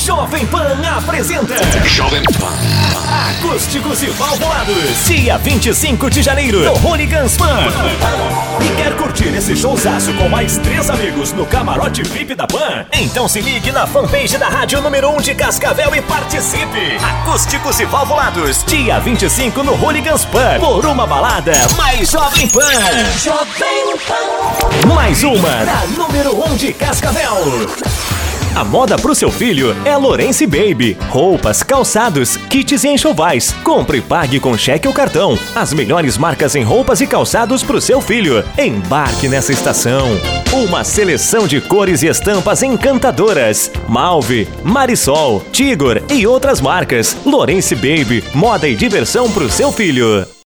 Jovem Pan apresenta Jovem Pan Acústicos e Valvulados, dia 25 de janeiro, no Hooligans Pan. E quer curtir esse showzaço com mais 3 amigos no camarote VIP da Pan? Então se ligue na fanpage da rádio número 1 de Cascavel e participe. Acústicos e Valvulados, dia 25 no Hooligans Pan, por uma balada mais Jovem Pan. Jovem Pan. Mais uma da número 1 de Cascavel. A moda pro seu filho é Lourenço Baby. Roupas, calçados, kits e enxovais. Compre e pague com cheque ou cartão. As melhores marcas em roupas e calçados pro seu filho. Embarque nessa estação. Uma seleção de cores e estampas encantadoras. Malve, Marisol, Tigor e outras marcas. Lourenço Baby, moda e diversão pro seu filho.